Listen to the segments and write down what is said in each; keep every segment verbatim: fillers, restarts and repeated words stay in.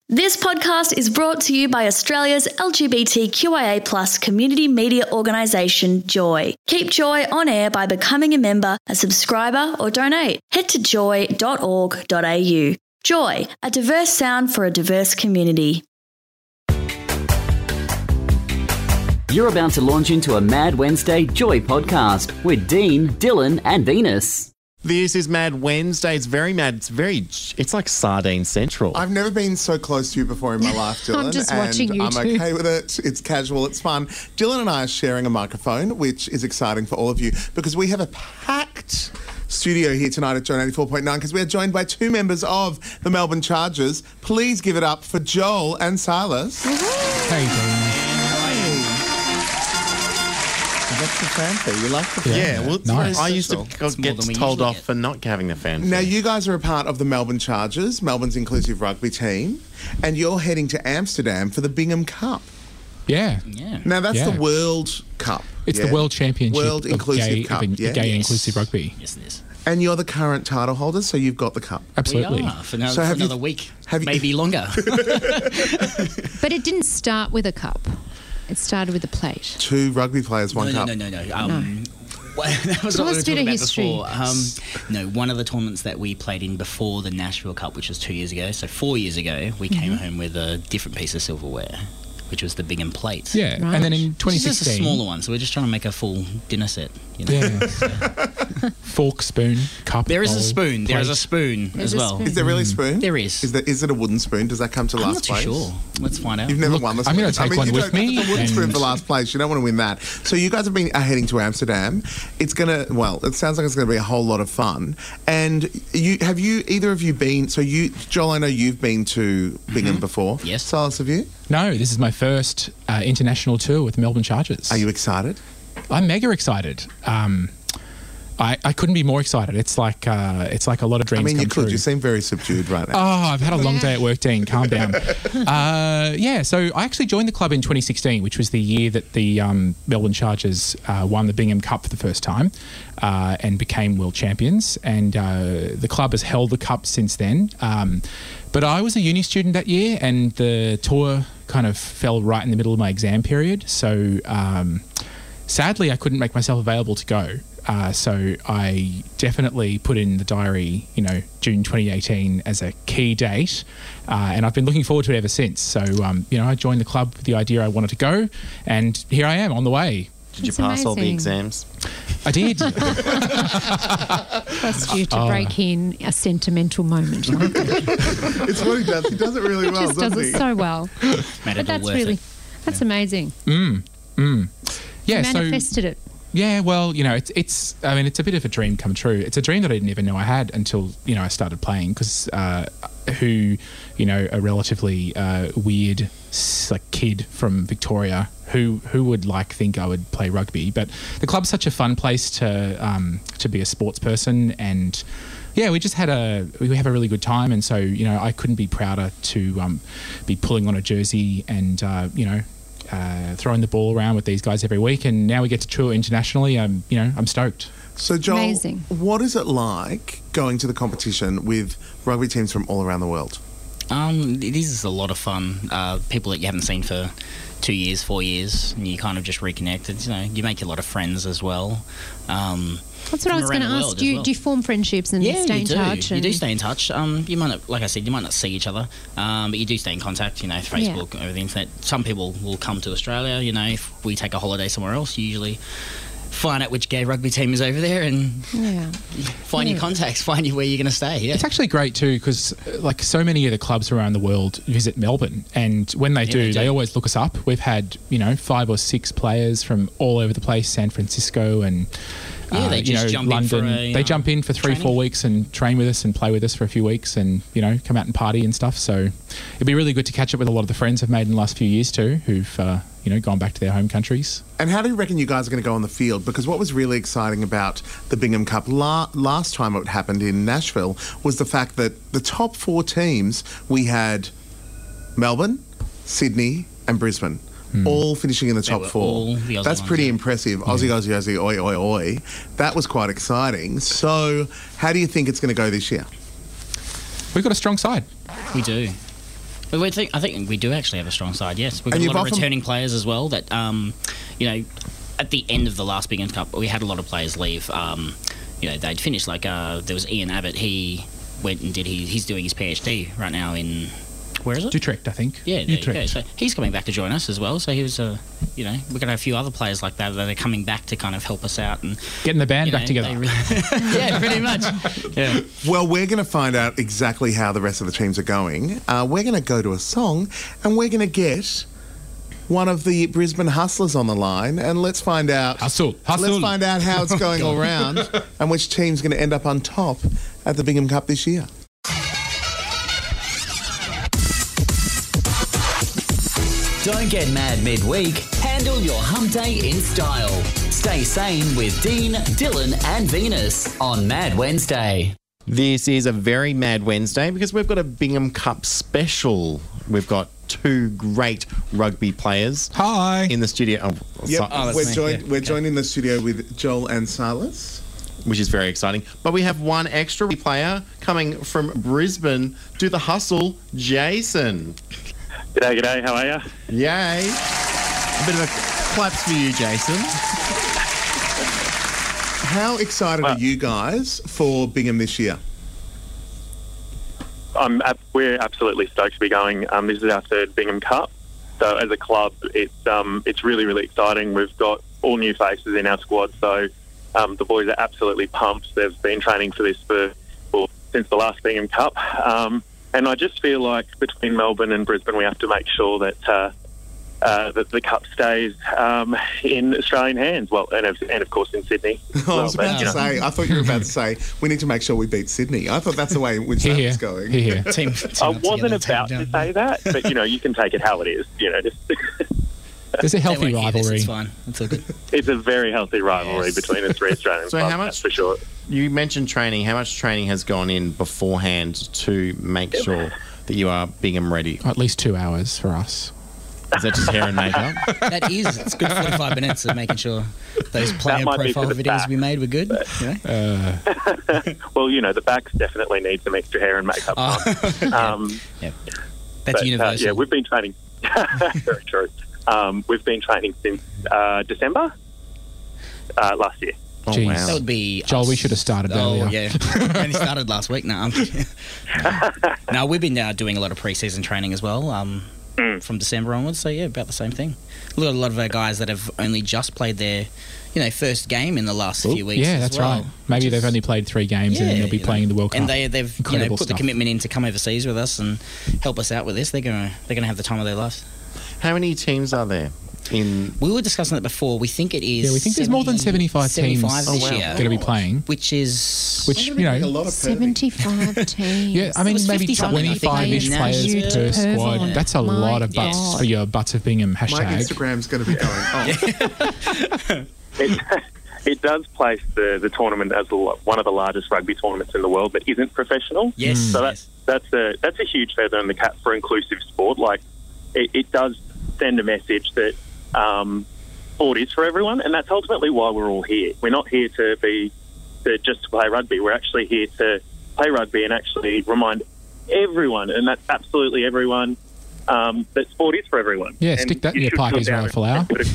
This podcast is brought to you by Australia's L G B T Q I A plus community media organisation, Joy. Keep Joy on air by becoming a member, a subscriber or donate. Head to joy dot org dot a u. Joy, a diverse sound for a diverse community. You're about to launch into a Mad Wednesday Joy podcast with Dean, Dylan and Venus. This is Mad Wednesday. It's very mad. It's very, it's like Sardine Central. I've never been so close to you before in my life, Dylan. I'm just and watching you I'm too. okay with it. It's casual. It's fun. Dylan and I are sharing a microphone, which is exciting for all of you because we have a packed studio here tonight at Joy ninety-four point nine because we are joined by two members of the Melbourne Chargers. Please give it up for Joel and Silas. Hey, Dean. That's the fanfare. You like the yeah, fanfare? well, it's Nice. I used to It's go- more get than we told usually off get. for not having the fanfare. Now, you guys are a part of the Melbourne Chargers, Melbourne's inclusive rugby team, and you're heading to Amsterdam for the Bingham Cup. Yeah. Yeah. Now, that's Yeah. the World Cup. It's yeah? the World Championship World of Inclusive gay, Cup, of, yeah? gay and Yes. inclusive rugby. Yes, it is. And you're the current title holder, so you've got the cup. Absolutely. We are for, another, So for have you- another week, have you- maybe longer. But it didn't start with a cup. It started with a plate. Two rugby players, one no, cup. no, no, no, no. Um, well, that was Tell what we us were a bit talking of about history. before. Um, no, one of the tournaments that we played in before the Nashville Cup, which was two years ago, so four years ago, we came home with a different piece of silverware, which was the Bingham plate. Yeah. Right. And then in twenty It's just a sixteen. smaller one, so we're just trying to make a full dinner set. You know? Yeah. Fork, spoon, cup. There is a bowl, spoon. There is a plate. spoon There's as a well. spoon. Is there really a spoon? There is. Is, there, is it a wooden spoon? Does that come to I'm last not too place? sure. Let's find out. You've never Look, won the I'm spoon. gonna take I mean, one you with don't- me It's a wooden spoon and- for last place. You don't want to win that. So you guys have been are heading to Amsterdam. It's gonna. Well, it sounds like it's going to be a whole lot of fun. And you have you either of you been? So you, Joel, I know you've been to Bingham before. Yes. Silas, have you? No, this is my first uh, international tour with the Melbourne Chargers. Are you excited? I'm mega excited. Um, I, I couldn't be more excited. It's like uh, it's like a lot of dreams I mean, come you could. true. You seem very subdued right now. Oh, I've had a long day at work, Dean. Calm down. uh, yeah, so I actually joined the club in twenty sixteen, which was the year that the um, Melbourne Chargers uh, won the Bingham Cup for the first time uh, and became world champions. And uh, the club has held the cup since then. Um, but I was a uni student that year, and the tour kind of fell right in the middle of my exam period. So um, sadly, I couldn't make myself available to go. Uh, so I definitely put in the diary, you know, June twenty eighteen as a key date, uh, and I've been looking forward to it ever since. So, um, you know, I joined the club with the idea I wanted to go, and here I am on the way. Did you It's pass all the amazing. exams? I did. Trust you to Oh. break in a sentimental moment. It's what he does. He does it really well, Just does doesn't it he? so well. Made it But all that's worth really, it. that's amazing. Yeah, so Manifested it. yeah, well, you know, it's it's. I mean, it's a bit of a dream come true. It's a dream that I didn't even know I had until you know I started playing. Because uh, who, you know, a relatively uh, weird s- like kid from Victoria, who who would like think I would play rugby? But the club's such a fun place to um, to be a sports person, and yeah, we just had a we have a really good time, and so you know I couldn't be prouder to um, be pulling on a jersey and uh, you know. Uh, throwing the ball around with these guys every week, and now we get to tour internationally. I'm, you know, I'm stoked. So, Joel, Amazing. what is it like going to the competition with rugby teams from all around the world? Um, it is a lot of fun. Uh, people that you haven't seen for two years, four years, and you kind of just reconnected. You know, you make a lot of friends as well. Um, That's what I from was going to around the ask. world Do as you, well. do you form friendships and yeah, stay you in do. touch? You and do stay in touch. Um, you might not, like I said, you might not see each other, um, but you do stay in contact. You know, Facebook, over the internet. Some people will come to Australia. You know, if we take a holiday somewhere else, you usually find out which gay rugby team is over there and Yeah. find your contacts, find you where you're going to stay. Yeah. It's actually great too because, like, so many of the clubs around the world visit Melbourne, and when they, Yeah, do, they they do. always look us up. We've had, you know, five or six players from all over the place, San Francisco and. Yeah, they uh, you just know, jump in London. for a, they um, jump in for three, training. four weeks and train with us and play with us for a few weeks, and you know, come out and party and stuff. So it'd be really good to catch up with a lot of the friends I've made in the last few years too, who've uh, you know gone back to their home countries. And how do you reckon you guys are going to go on the field? Because what was really exciting about the Bingham Cup la- last time it happened in Nashville was the fact that the top four teams, we had Melbourne, Sydney and Brisbane. All finishing in the top were four. all the Aussie That's ones, pretty yeah. impressive. Aussie, Aussie, Aussie, oi, oi, oi. That was quite exciting. So, how do you think it's going to go this year? We've got a strong side. We do. But we think, I think we do actually have a strong side, yes. We've got And a you've lot of often- returning players as well that, um, you know, at the end of the last Big End Cup, we had a lot of players leave. Um, you know, they'd finished. Like, uh, there was Ian Abbott. He went and did, he, he's doing his PhD right now in, where is it? Utrecht, I think. Yeah, there you go. Utrecht. So he's coming back to join us as well. So he was, uh, you know, we're going to have a few other players like that that are coming back to kind of help us out and Getting the band you back know, together. they really- yeah, pretty much. Yeah. Well, we're going to find out exactly how the rest of the teams are going. Uh, we're going to go to a song and we're going to get one of the Brisbane Hustlers on the line, and let's find out. Hustle, hustle. Let's find out how it's going all round and which team's going to end up on top at the Bingham Cup this year. Don't get mad midweek. Handle your hump day in style. Stay sane with Dean, Dylan, and Venus on Mad Wednesday. This is a very Mad Wednesday because we've got a Bingham Cup special. We've got two great rugby players Hi. in the studio. Oh, Yep, so- that's we're me, joined. yeah, we're okay. joined in the studio with Joel and Silas. which is very exciting. But we have one extra player coming from Brisbane. Do the hustle, Jason. G'day, g'day. How are you? Yay. A bit of a claps for you, Jason. How excited Well- are you guys for Bingham this year? I'm. ab- We're absolutely stoked to be going. Um, this is our third Bingham Cup, so as a club, it's um, it's really, really exciting. We've got all new faces in our squad, so um, the boys are absolutely pumped. They've been training for this for well, since the last Bingham Cup, um, and I just feel like between Melbourne and Brisbane, we have to make sure that uh, uh, that the cup stays um, in Australian hands. Well, and of, and of course in Sydney. as I well, was but, about you to know. say, I thought you were about to say, we need to make sure we beat Sydney. I thought that's the way in which Here, that here. was going. Here, here. Team, team I up wasn't together, about team to down. say that, but you know, you can take it how it is. You know, just There's a They healthy won't hear this, rivalry. It's fine. It's all good. it's a very healthy rivalry Yes. between the three Australian So clubs, how much- that's for sure. You mentioned training. How much training has gone in beforehand to make sure that you are Bingham ready? At least two hours for us. Is that just hair and makeup? That is. It's good forty-five minutes of making sure those player might be for profile the videos back, we made were good. You know? Well, you know, the backs definitely need some extra hair and makeup. Oh. on. Um, That's but, uh, universal. yeah, we've been training. Very true. Um, we've been training since uh, December uh, last year. Oh, Jeez. wow. That would be Joel, us. we should have started Oh, earlier. yeah. Only started last week. No, I'm kidding. No, we've been uh, doing a lot of pre-season training as well um, from December onwards. So, yeah, about the same thing. A lot, a lot of our guys that have only just played their, you know, first game in the last few weeks Yeah, as that's well, right. Maybe which they've is- only played three games and then Yeah, they'll be you playing know. in the World Cup. And they, they've you know, Incredible put the stuff. commitment in to come overseas with us and help us out with this. They're gonna they're gonna have the time of their lives. How many teams are there in? We were discussing that before. We think it is. Yeah, we think there's more than seventy-five teams seventy-five this Oh, wow. year, going to be playing. which is Which, you A know, lot of seventy-five teams. yeah, I mean, was maybe fifty something, I think, twenty-five-ish now. players You per to squad. pervert. That's a My lot of butts God. for your Butts of Bingham My hashtag. Instagram's going to be going, oh. It, it does place the, the tournament as the, one of the largest rugby tournaments in the world that isn't professional. yes. So yes. that's that's a that's a huge feather in the cap for inclusive sport. Like, it, it does send a message that um, sport is for everyone, and that's ultimately why we're all here. We're not here to be to just play rugby. We're actually here to play rugby and actually remind everyone, and that's absolutely everyone, um, that sport is for everyone. Yeah, And stick that in you your should pipe, come Israel down Folau. and give it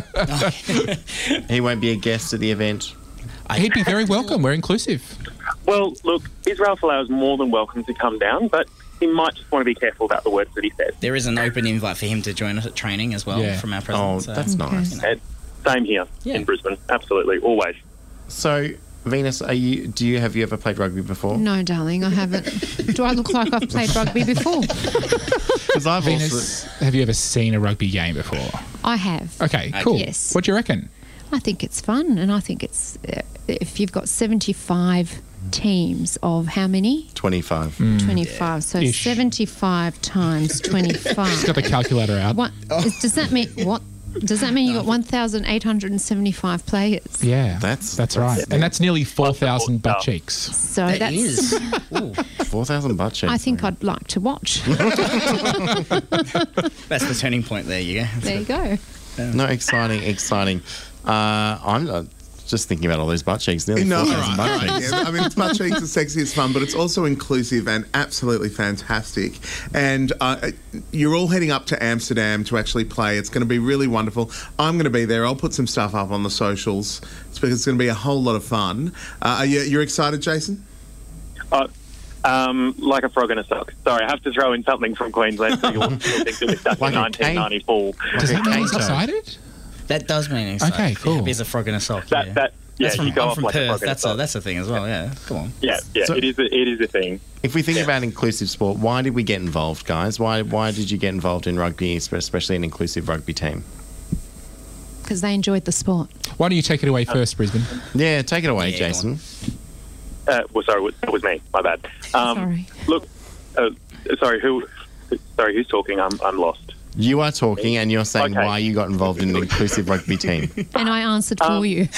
a crack. He won't be a guest at the event. He'd be very welcome. We're inclusive. Well, look, Israel Folau is more than welcome to come down, but he might just want to be careful about the words that he says. There is an open invite for him to join us at training as well Yeah. from our Oh, president. so- that's nice. you know. And same here Yeah. in Brisbane, absolutely, always. So, Venus, are you? Do you have you ever played rugby before? No, darling, I haven't. Do I look like I've played rugby before? Because I've also. Venus, have you ever seen a rugby game before? I have. Okay, cool. Yes. What do you reckon? I think it's fun, and I think it's uh, if you've got seventy-five teams of how many? twenty-five. twenty-five. So Ish. seventy-five times twenty-five. Just got the calculator out. What is- does that mean? What does that mean? You got one thousand eight hundred and seventy-five players. Yeah, That's- that's right, and that's nearly four thousand butt Lots of cheeks. So That that's. is. Ooh, Four thousand butt cheeks. I think I'd like to watch. that's the turning point. There you go. There you go. No, exciting, exciting. Uh, I'm uh, just thinking about all those butt cheeks. Nearly No, four thousand butt right, cheeks. yeah. I mean, it's butt cheeks and sexy, it's fun, but it's also inclusive and absolutely fantastic. And uh, you're all heading up to Amsterdam to actually play. It's going to be really wonderful. I'm going to be there. I'll put some stuff up on the socials. It's because it's going to be a whole lot of fun. Uh, are you, you're excited, Jason? Uh, um, like a frog in a sock. Sorry, I have to throw in something from Queensland so you'll, you'll think that we're stuck Like in a nineteen ninety-four. Does that mean he's Kato. excited? That does mean excited. Okay, cool. Yeah, he's a frog in a sock. That, yeah. that, yeah, that's from, you go I'm off from like a Perth. frog in a That's a, sock. that's a thing as well, yeah. Come on. Yeah, yeah, So- it is. A, it is a thing. If we think Yeah. about inclusive sport, why did we get involved, guys? Why why did you get involved in rugby, especially an inclusive rugby team? Because they enjoyed the sport. Why don't you take it away first, Brisbane? Yeah, take it away, Yeah, go Jason. Uh, well, sorry, that was me. My bad. Um, Sorry. Look, uh, sorry, who? Sorry, who's talking? I'm I'm lost. You are talking and you're saying Okay. why you got involved in an inclusive rugby team. And I answered for Um, you.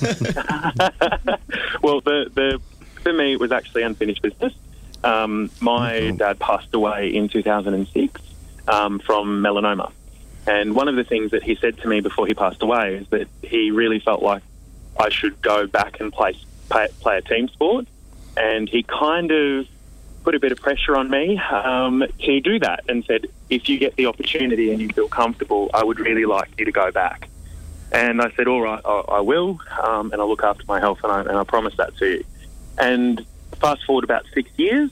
Well, the the for me it was actually unfinished business. Um, my Mhm. dad passed away in two thousand six um, from melanoma, and one of the things that he said to me before he passed away is that he really felt like I should go back and play play, play a team sport, and he kind of put a bit of pressure on me um, to do that, and said, if you get the opportunity and you feel comfortable, I would really like you to go back. And I said, all right, I, I will, um, and I'll look after my health, and I, and I promise that to you. And fast forward about six years,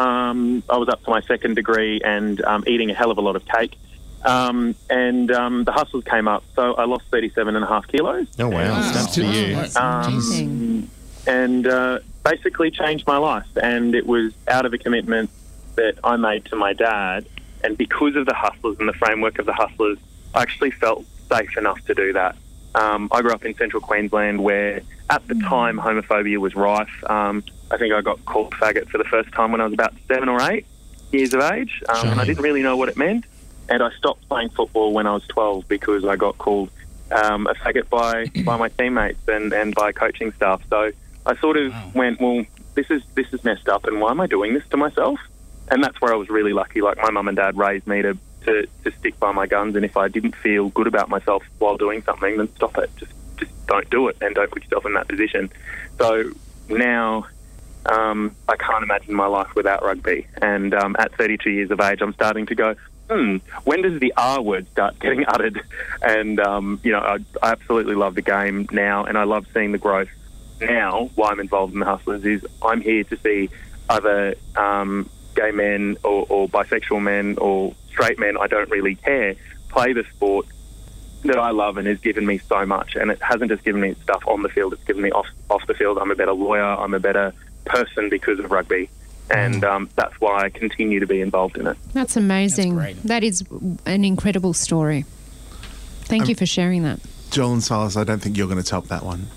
um, I was up to my second degree and um, eating a hell of a lot of cake. Um, and um, the hustlers came up, so I lost thirty-seven and a half kilos. Oh, wow. Wow. That's to you. Um, Amazing. and uh, basically changed my life. And it was out of a commitment that I made to my dad. And because of the hustlers and the framework of the hustlers, I actually felt safe enough to do that. Um, I grew up in central Queensland where at the time homophobia was rife. Um, I think I got called faggot for the first time when I was about seven or eight years of age. Um, and I didn't really know what it meant. And I stopped playing football when I was twelve because I got called um, a faggot by, by my teammates and, and by coaching staff. So I sort of Wow. went, well, this is this is messed up, and why am I doing this to myself? And that's where I was really lucky. Like, my mum and dad raised me to, to, to stick by my guns, and if I didn't feel good about myself while doing something, then stop it. Just just don't do it, and don't put yourself in that position. So now um, I can't imagine my life without rugby. And um, at thirty-two years of age, I'm starting to go, hmm, when does the R word start getting uttered? And, um, you know, I, I absolutely love the game now, and I love seeing the growth. Now, why I'm involved in the Hustlers is I'm here to see other um, gay men or, or bisexual men or straight men, I don't really care, play the sport that I love and has given me so much. And it hasn't just given me stuff on the field, it's given me off, off the field. I'm a better lawyer, I'm a better person because of rugby. And um, that's why I continue to be involved in it. That's amazing. That's great. That is an incredible story. Thank Um, you for sharing that. Joel and Silas, I don't think you're going to top that one.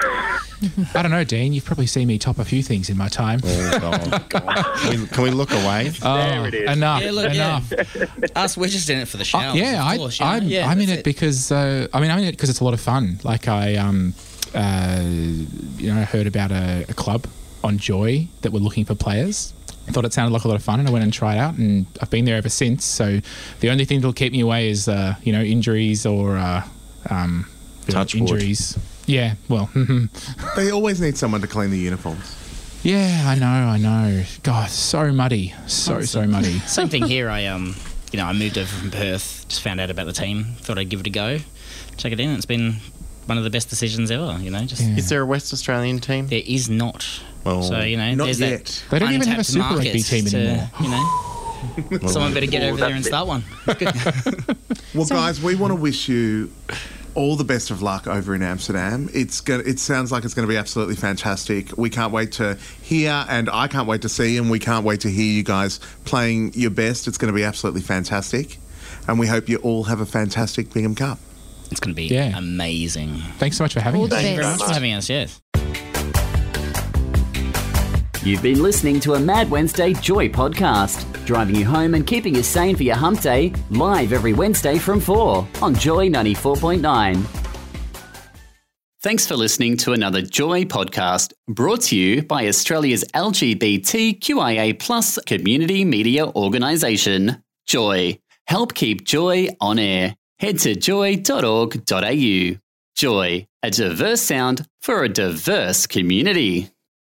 I don't know, Dean. You've probably seen me top a few things in my time. Oh, God. Can we, can we look away? Oh, There it is. enough, Yeah, look, yeah. enough. Us, we're just in it for the Uh, showers. yeah, of I, course, you know? I'm, yeah, I'm in that's it because uh, I mean I'm in it because it's a lot of fun. Like I, um, uh, you know, I heard about a, a club on Joy that were looking for players. I thought it sounded like a lot of fun, and I went and tried out, and I've been there ever since. So the only thing that'll keep me away is uh, you know injuries or uh, um, you know, Touch wood. injuries. Yeah, well, They always need someone to clean the uniforms. yeah, I know, I know. God, so muddy, so so muddy. Same thing here. I um, you know, I moved over from Perth. Just found out about the team. Thought I'd give it a go. Check it in. It's been one of the best decisions ever. You know, just Yeah. Is there a West Australian team? there is not. Well, so you know, not there's yet. that. They don't even have a untapped Super Rugby market team to, anymore. You know, someone better get over there and start one. Well, So- guys, we want to wish you all the best of luck over in Amsterdam. It's go- It sounds like it's going to be absolutely fantastic. We can't wait to hear, and I can't wait to see, and we can't wait to hear you guys playing your best. It's going to be absolutely fantastic. And we hope you all have a fantastic Bingham Cup. It's going to be Yeah. amazing. Thanks so much for having All us. the Thank you very best. much for having us. Yes. You've been listening to a Mad Wednesday Joy podcast, driving you home and keeping you sane for your hump day, live every Wednesday from four on Joy ninety-four point nine. Thanks for listening to another Joy podcast, brought to you by Australia's L G B T Q I A plus community media organisation, Joy. Help keep Joy on air. Head to joy dot org dot a u. Joy, a diverse sound for a diverse community.